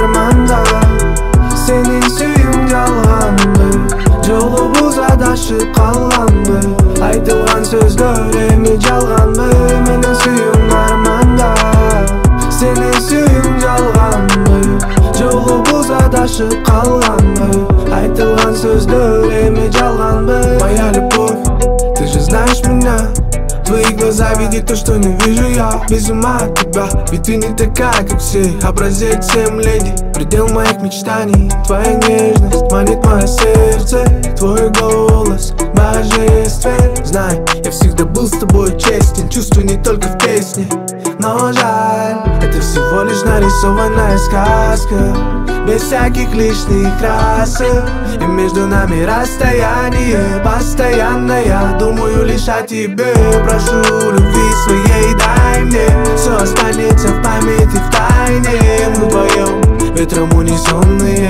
armanda. Senin suyun жалганбы, жолубуз адашып калганбы, айтылган сөздөр эми жалганбы. Менин сүйүм арманда, сенин сүйүң жалганбы, жолубуз адашып калганбы, айтылган сөздөр эми жалганбы. Моя любовь, ты же знаешь меня. Твои глаза видят то, что не вижу я. Без ума от тебя, ведь ты не такая, как все. Образец всем леди, предел моих мечтаний. Твоя нежность манит мое сердце, твой голос божествен. Знай, я всегда был с тобой честен, чувства не только в песне. Но жаль, это всего лишь нарисованная сказка, без всяких лишних красок. И между нами расстояние постоянное. Я думаю лишь о тебе, прошу любви своей дай мне. Все останется в памяти в тайне. Мы вдвоем ветром унесенные.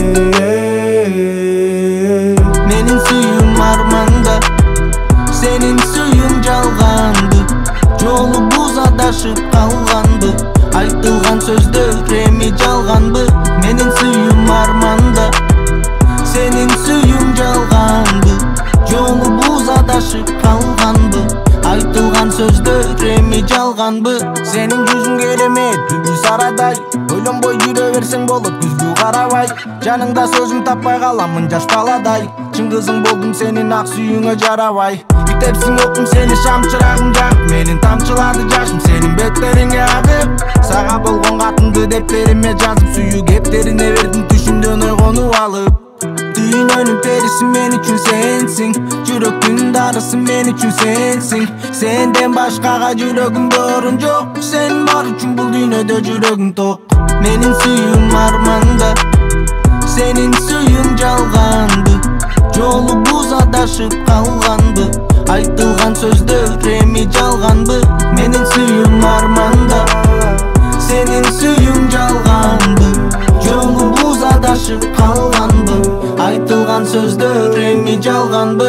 Менин сүйүм арманда, сенин сүйүң жалганбы, жолубуз адашып калганбы, айтылган сөздөр эми жалганбы. Менин сүйүм арманда, сенин сүйүң жалганбы, жолубуз адашып калганбы, айтылган сөздөр эми жалганбы. Сенин жүзүң керемет, бүлбүл сарадай, ойлонбой жүрө берсең болот күзгү карабай. Жаныңда сөзүм таппай каламын жаш баладай, чын кызың болдум сенин ак сүйүүңө жарабай. Күтепсиң окум сени шам чырагым жагып, менин тамчылады жашым сенин беттериңе агып. Сага болгон катымды дептериме жазып, сүйүү кептерине бердим түшүмдөн ойгонуп алып. Дүйнөнүн периси мен үчүн сенсиң, жүрөктүн дарысы мен үчүн сенсиң. Сенден башкага жүрөгүмдө орун жок, сен бар үчүн бул дүйнөдө жүрөгүм ток. Менин сүйүүм арманда, сенин сүйүүң жалганбы, жолубуз адашып калганбы, айтылган сөздөр эми жалганбы. Менин сүйүүм арманда, сенин сүйүүң жалганбы, жолубуз адашып калганбы, айтылган сөздөр эми жалганбы.